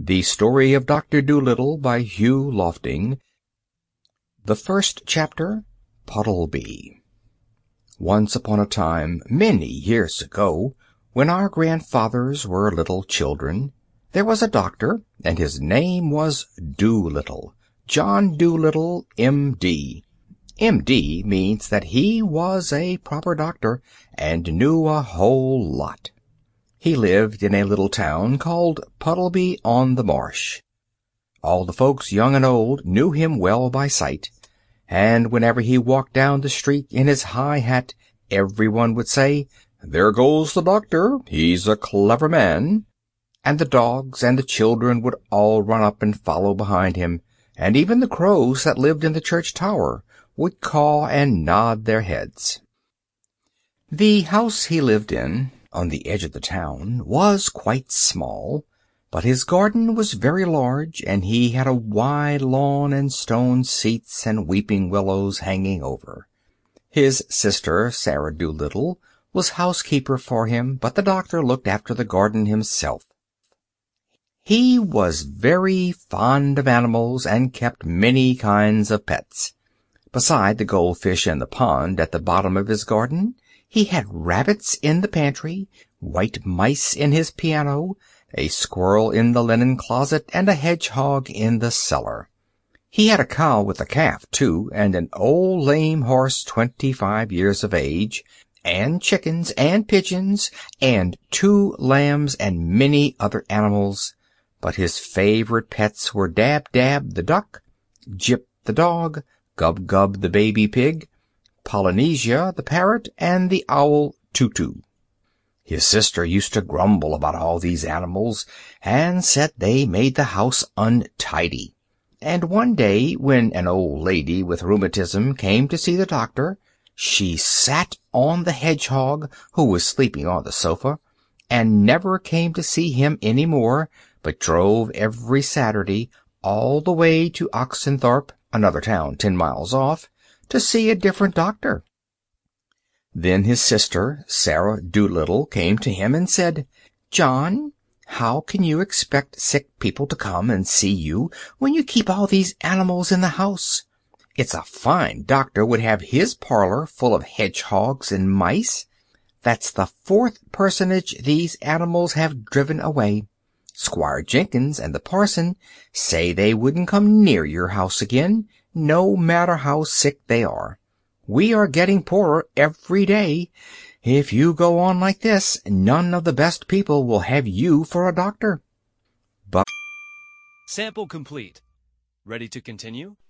The Story of Dr. Dolittle by Hugh Lofting. The first chapter, Puddleby. Once upon a time, many years ago, when our grandfathers were little children, there was a doctor, and his name was Dolittle, John Dolittle, M.D. M.D. means that he was a proper doctor and knew a whole lot. He lived in a little town called Puddleby-on-the-Marsh. All the folks, young and old, knew him well by sight, and whenever he walked down the street in his high hat, everyone would say, "There goes the doctor, he's a clever man," and the dogs and the children would all run up and follow behind him, and even the crows that lived in the church tower would caw and nod their heads. The house he lived in, on the edge of the town, was quite small, but his garden was very large, and he had a wide lawn and stone seats and weeping willows hanging over. His sister, Sarah Dolittle, was housekeeper for him, but the doctor looked after the garden himself. He was very fond of animals and kept many kinds of pets. Beside the goldfish in the pond at the bottom of his garden, he had rabbits in the pantry, white mice in his piano, a squirrel in the linen closet, and a hedgehog in the cellar. He had a cow with a calf, too, and an old lame horse 25 years of age, and chickens and pigeons, and 2 lambs, and many other animals. But his favorite pets were Dab-Dab the duck, Jip the dog, Gub-Gub the baby pig, Polynesia the parrot, and the owl Too-Too. His sister used to grumble about all these animals, and said they made the house untidy. And one day, when an old lady with rheumatism came to see the doctor, she sat on the hedgehog, who was sleeping on the sofa, and never came to see him any more, but drove every Saturday all the way to Oxenthorpe, another town 10 miles off, to see a different doctor. Then his sister, Sarah Dolittle, came to him and said, "John, how can you expect sick people to come and see you when you keep all these animals in the house? It's a fine doctor would have his parlor full of hedgehogs and mice. That's the 4th personage these animals have driven away. Squire Jenkins and the parson say they wouldn't come near your house again, no matter how sick they are. We are getting poorer every day. If you go on like this, none of the best people will have you for a doctor." But Sample complete. Ready to continue?